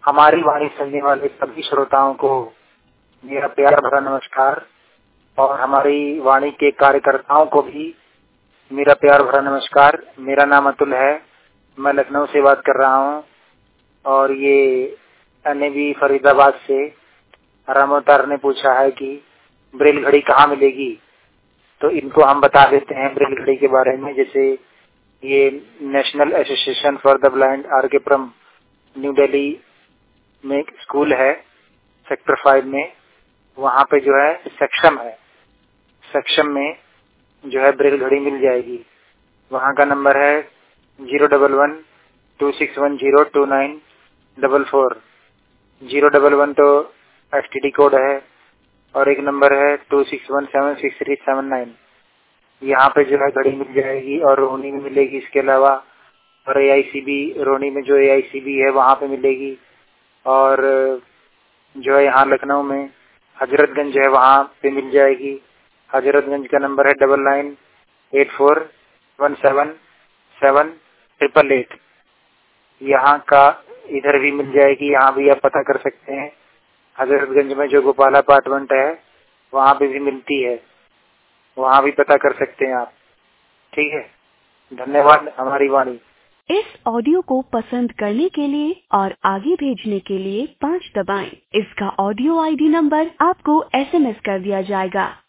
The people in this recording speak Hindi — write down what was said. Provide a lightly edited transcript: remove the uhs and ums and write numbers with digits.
हमारी वाणी सुनने वाले सभी श्रोताओं को मेरा प्यार भरा नमस्कार और हमारी वाणी के कार्यकर्ताओं को भी मेरा प्यार भरा नमस्कार। मेरा नाम अतुल है, मैं लखनऊ से बात कर रहा हूँ और ये NAB फरीदाबाद से रामोतार ने पूछा है कि ब्रेल घड़ी कहाँ मिलेगी, तो इनको हम बता देते हैं ब्रेल घड़ी के बारे में। जैसे ये national association for the blind RK-पुरम न्यू दिल्ली में एक स्कूल है सेक्टर 5 में, वहाँ पे जो है सक्षम में जो है ब्रेल घड़ी मिल जाएगी। वहाँ का नंबर है 011-2610-2944। 011 तो STD कोड है और एक नंबर है 26176379। यहाँ पे जो है घड़ी मिल जाएगी और रोहनी में मिलेगी। इसके अलावा और AICB रोहनी में जो AICB है वहाँ पे मिलेगी और जो है यहाँ लखनऊ में हजरतगंज है वहाँ पे मिल जाएगी। हजरतगंज का नंबर है 9984177888। यहाँ का इधर भी मिल जाएगी, यहाँ भी आप पता कर सकते हैं। हजरतगंज में जो गोपाला अपार्टमेंट है वहाँ पे भी मिलती है, वहाँ भी पता कर सकते हैं आप। ठीक है, धन्यवाद। हमारी वाणी। इस ऑडियो को पसंद करने के लिए और आगे भेजने के लिए 5 दबाएं। इसका ऑडियो ID नंबर आपको SMS कर दिया जाएगा।